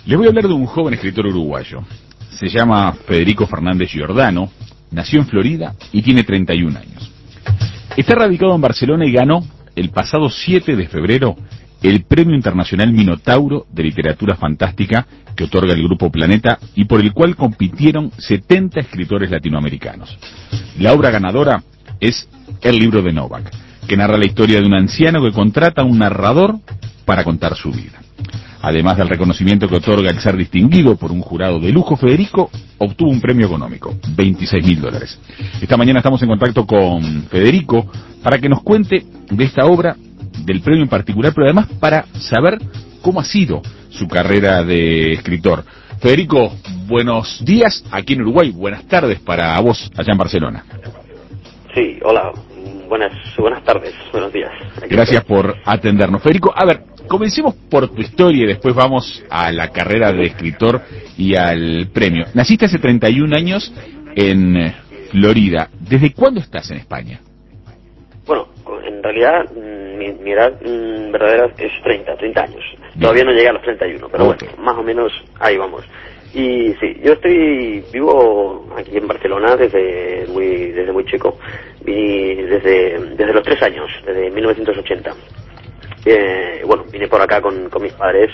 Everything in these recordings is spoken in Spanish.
Les voy a hablar de un joven escritor uruguayo. Se llama Federico Fernández Giordano, nació en Florida y tiene 31 años. Está radicado en Barcelona y ganó el pasado 7 de febrero el Premio Internacional Minotauro de Literatura Fantástica que otorga el Grupo Planeta y por el cual compitieron 70 escritores latinoamericanos. La obra ganadora es El libro de Novak, que narra la historia de un anciano que contrata a un narrador para contar su vida. Además del reconocimiento que otorga el ser distinguido por un jurado de lujo, Federico obtuvo un premio económico, $26.000. Esta mañana estamos en contacto con Federico para que nos cuente de esta obra, del premio en particular, pero además para saber cómo ha sido su carrera de escritor. Federico, buenos días aquí en Uruguay, buenas tardes para vos allá en Barcelona. Sí, hola, buenas tardes, buenos días. Gracias por atendernos. Federico, a ver, comencemos por tu historia y después vamos a la carrera de escritor y al premio. Naciste hace 31 años en Florida. ¿Desde cuándo estás en España? Bueno, en realidad mi edad verdadera es 30 años. Bien. Todavía no llegué a los 31, pero okay. Bueno, más o menos ahí vamos. Y sí, yo vivo aquí en Barcelona desde muy chico, y desde los 3 años, desde 1980. Bueno, vine por acá con mis padres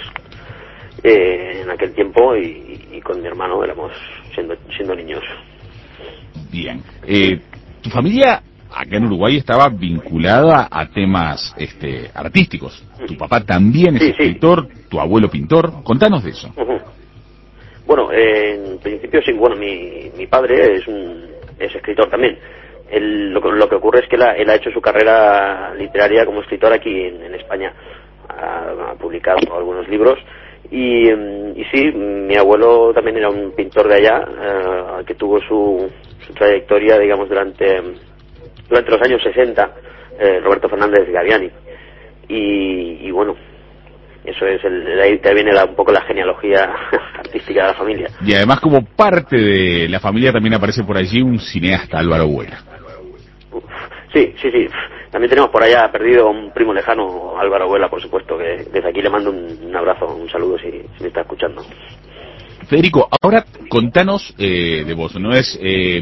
en aquel tiempo y con mi hermano éramos siendo niños. Bien. ¿Tu familia acá en Uruguay estaba vinculada a temas artísticos? ¿Tu papá también es escritor? Sí. ¿Tu abuelo pintor? Contanos de eso. Uh-huh. Bueno, en principio sí, bueno, mi padre es escritor también. Lo que ocurre es que él ha hecho su carrera literaria como escritor aquí en España. Ha publicado algunos libros y sí, mi abuelo también era un pintor de allá, que tuvo su trayectoria, digamos, durante los años 60, Roberto Fernández Gaviani. Y bueno, eso es, de ahí te viene un poco la genealogía artística de la familia. Y además, como parte de la familia, también aparece por allí un cineasta, Álvaro Huela. Sí. También tenemos por allá perdido a un primo lejano, Álvaro Huela, por supuesto, que desde aquí le mando un abrazo, un saludo si me está escuchando. Federico, ahora contanos de vos. No es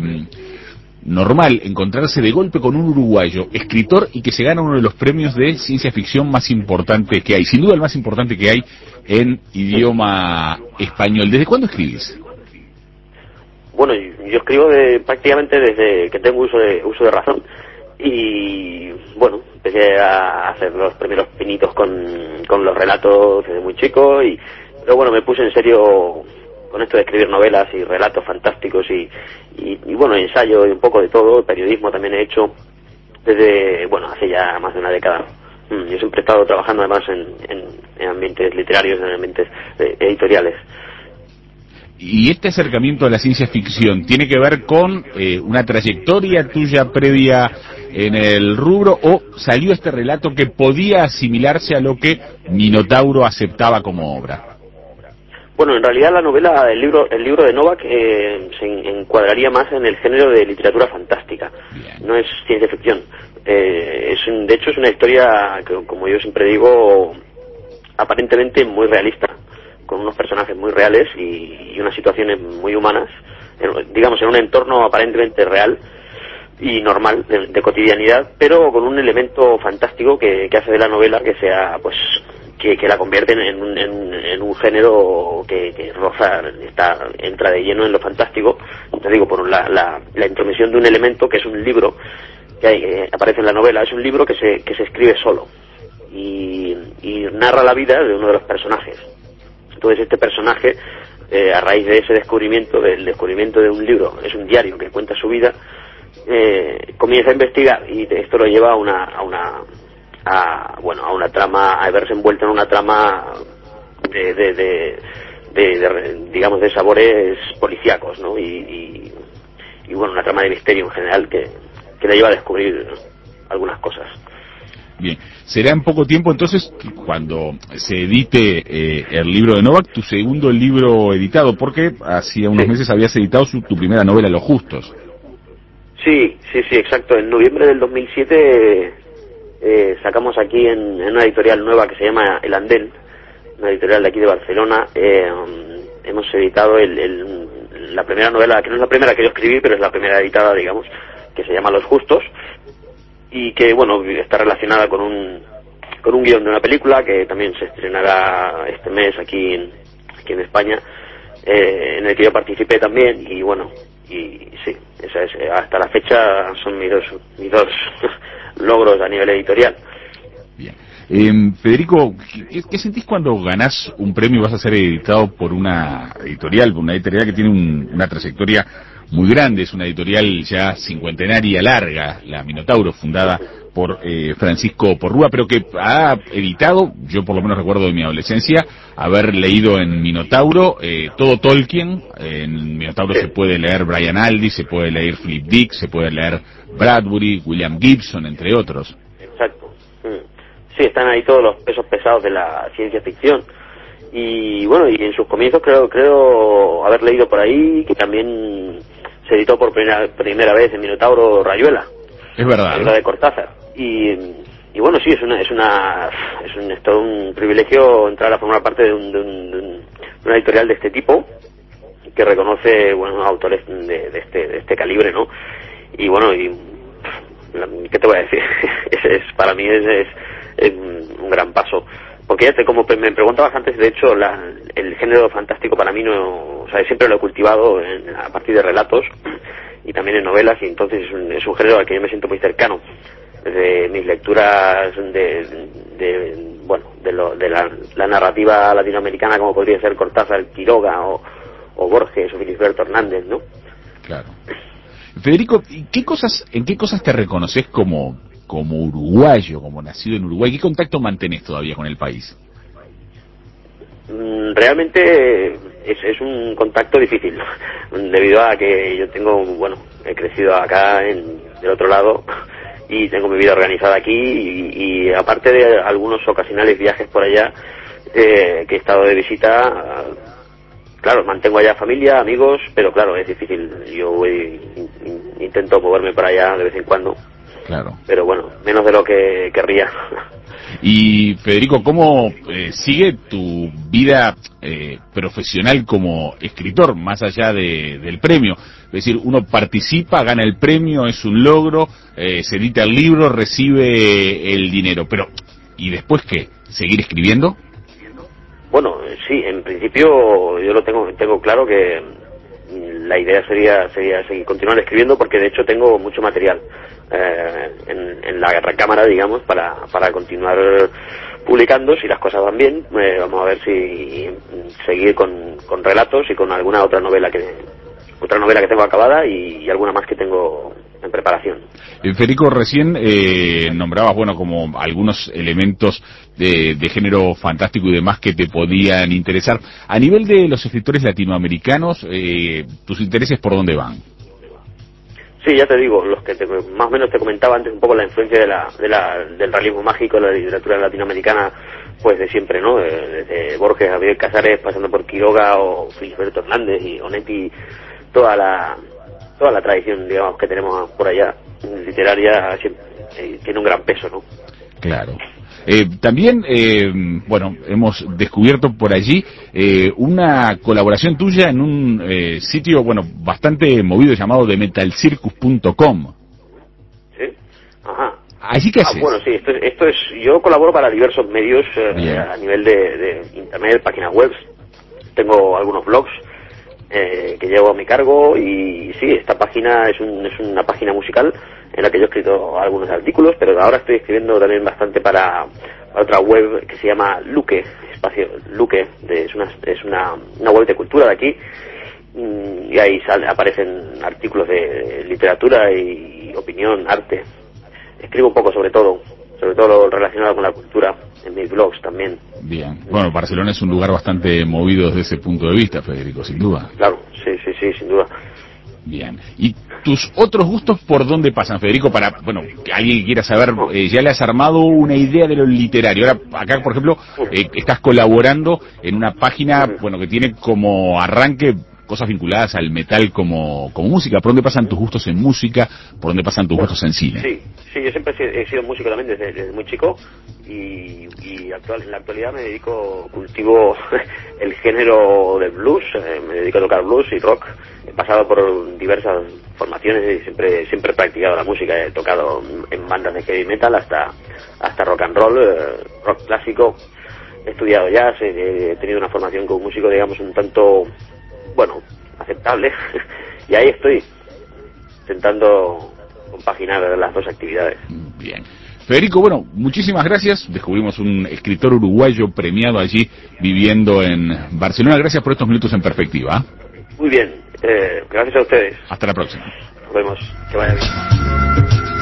normal encontrarse de golpe con un uruguayo, escritor, y que se gana uno de los premios de ciencia ficción más importantes que hay, sin duda el más importante que hay en idioma español. ¿Desde cuándo escribís? Bueno, yo escribo prácticamente desde que tengo uso de razón. Y bueno, empecé a hacer los primeros pinitos con los relatos desde muy chico, pero bueno, me puse en serio con esto de escribir novelas y relatos fantásticos y bueno, ensayo y un poco de todo. Periodismo también he hecho desde, bueno, hace ya más de una década. Yo siempre he estado trabajando además en ambientes literarios, en ambientes editoriales. ¿Y este acercamiento a la ciencia ficción tiene que ver con una trayectoria tuya previa en el rubro, o salió este relato que podía asimilarse a lo que Minotauro aceptaba como obra? Bueno, en realidad la novela, el libro de Novak se encuadraría más en el género de literatura fantástica. Bien. No es ciencia ficción. De hecho es una historia que, como yo siempre digo, aparentemente muy realista, con unos personajes muy reales y unas situaciones muy humanas, digamos en un entorno aparentemente real y normal, de cotidianidad, pero con un elemento fantástico que hace de la novela que sea, pues, que la convierte en un género que roza, entra de lleno en lo fantástico. Te digo, por la intromisión de un elemento que es un libro que aparece en la novela. Es un libro que se escribe solo y narra la vida de uno de los personajes. Entonces este personaje, a raíz de ese descubrimiento, del descubrimiento de un libro, es un diario que cuenta su vida, comienza a investigar y esto lo lleva a una trama, a verse envuelto en una trama digamos, de sabores policíacos, ¿no? Y bueno, una trama de misterio en general que le lleva a descubrir algunas cosas. Bien, será en poco tiempo entonces cuando se edite el libro de Novak, tu segundo libro editado, porque hacía unos meses habías editado tu primera novela, Los Justos. Sí, exacto. En noviembre del 2007 sacamos aquí en una editorial nueva que se llama El Andén, una editorial de aquí de Barcelona. Hemos editado la primera novela, que no es la primera que yo escribí, pero es la primera editada, digamos, que se llama Los Justos, y que, bueno, está relacionada con un guión de una película que también se estrenará este mes aquí en España, en el que yo participé también, y bueno, y sí, esa es, hasta la fecha son mis dos logros a nivel editorial. Bien. Federico, ¿qué sentís cuando ganás un premio y vas a ser editado por una editorial que tiene una trayectoria muy grande? Es una editorial ya cincuentenaria larga, la Minotauro, fundada por Francisco Porrúa, pero que ha editado, yo por lo menos recuerdo de mi adolescencia, haber leído en Minotauro todo Tolkien. En Minotauro se puede leer Brian Aldiss, se puede leer Philip Dick, se puede leer Bradbury, William Gibson, entre otros. Exacto. Sí, están ahí todos los pesos pesados de la ciencia ficción. Y bueno, y en sus comienzos creo haber leído por ahí que también se editó por primera vez en Minotauro Rayuela. Es verdad. Rayuela de Cortázar. Y bueno, sí, es todo un privilegio entrar a formar parte de una editorial de este tipo, que reconoce, bueno, autores de este calibre, ¿no? Y bueno, ¿qué te voy a decir? Para mí es un gran paso, porque ya como me preguntabas antes, de hecho el género fantástico para mí no, o sea, siempre lo he cultivado a partir de relatos y también en novelas, y entonces es un género al que yo me siento muy cercano desde mis lecturas de la narrativa latinoamericana, como podría ser Cortázar, Quiroga o Borges o Felisberto Hernández, ¿no? Claro. Federico, ¿en qué cosas te reconoces como uruguayo, como nacido en Uruguay? ¿Qué contacto mantenés todavía con el país? Realmente es un contacto difícil, debido a que yo he crecido acá del otro lado y tengo mi vida organizada aquí, y aparte de algunos ocasionales viajes por allá que he estado de visita, claro, mantengo allá familia, amigos, pero claro, es difícil. Yo intento moverme para allá de vez en cuando. Claro. Pero bueno, menos de lo que querría. Y Federico, ¿cómo sigue tu vida profesional como escritor, más allá del premio? Es decir, uno participa, gana el premio, es un logro, se edita el libro, recibe el dinero, pero ¿y después qué? ¿Seguir escribiendo? Bueno, sí, en principio yo tengo claro que la idea sería seguir continuar escribiendo, porque de hecho tengo mucho material en la recámara, digamos, para continuar publicando. Si las cosas van bien, vamos a ver si seguir con relatos y con alguna otra novela que tengo acabada, y alguna más que tengo en preparación. Federico, recién nombrabas, bueno, como algunos elementos de género fantástico y demás que te podían interesar. A nivel de los escritores latinoamericanos, ¿tus intereses por dónde van? Sí, ya te digo, los que más o menos te comentaba antes, un poco la influencia del realismo mágico, de la literatura latinoamericana, pues de siempre, ¿no? Desde Borges, Javier Casares, pasando por Quiroga o Felisberto Hernández y Onetti, toda la tradición, digamos, que tenemos por allá literaria tiene un gran peso, ¿no? Claro. También, bueno, hemos descubierto por allí una colaboración tuya en un sitio, bueno, bastante movido, llamado TheMetalCircus.com. Sí, ajá. ¿Allí qué haces? Bueno, sí, esto es, yo colaboro para diversos medios a nivel de internet, páginas web. Tengo algunos blogs que llevo a mi cargo, y sí, esta página es una página musical en la que yo he escrito algunos artículos, pero ahora estoy escribiendo también bastante para otra web que se llama Luque, es una web de cultura de aquí, y ahí aparecen artículos de literatura y opinión, arte. Escribo un poco sobre todo lo relacionado con la cultura en mis blogs también. Bien. Bueno, Barcelona es un lugar bastante movido desde ese punto de vista, Federico, sin duda. Claro, sí, sin duda. Bien. ¿Y tus otros gustos por dónde pasan, Federico? Para, bueno, que alguien quiera saber, ya le has armado una idea de lo literario. Ahora, acá, por ejemplo, estás colaborando en una página, bueno, que tiene como arranque cosas vinculadas al metal como música. ¿Por dónde pasan tus gustos en música? ¿Por dónde pasan tus gustos en cine? Sí, yo siempre he sido músico también desde muy chico y en la actualidad cultivo el género del blues, me dedico a tocar blues y rock. He pasado por diversas formaciones y siempre he practicado la música, he tocado en bandas de heavy metal hasta rock and roll, rock clásico. He estudiado jazz, he tenido una formación como músico, digamos, un tanto, aceptable, y ahí estoy, intentando compaginar las dos actividades. Bien. Federico, muchísimas gracias. Descubrimos un escritor uruguayo premiado allí, viviendo en Barcelona. Gracias por estos minutos en perspectiva. Muy bien, gracias a ustedes. Hasta la próxima. Nos vemos, que vaya bien.